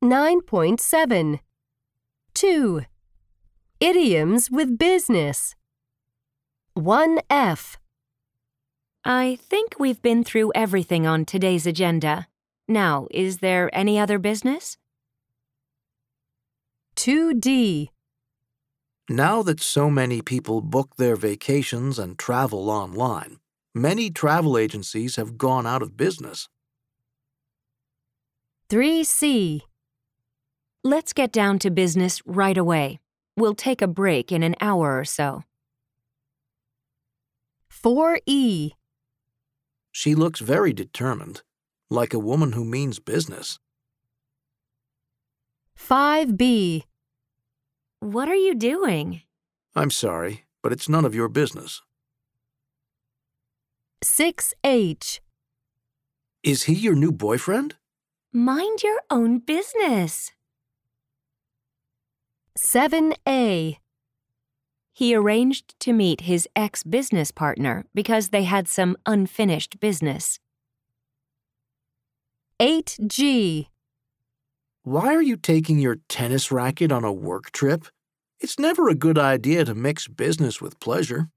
9.7. 2. Idioms with business. 1F. I think we've been through everything on today's agenda. Now, is there any other business? 2D. Now that so many people book their vacations and travel online, many travel agencies have gone out of business. 3C. Let's get down to business right away. We'll take a break in an hour or so. 4E. She looks very determined, like a woman who means business. 5B. What are you doing? I'm sorry, but it's none of your business. 6H. Is he your new boyfriend? Mind your own business. 7A. He arranged to meet his ex-business partner because they had some unfinished business. 8G. Why are you taking your tennis racket on a work trip? It's never a good idea to mix business with pleasure.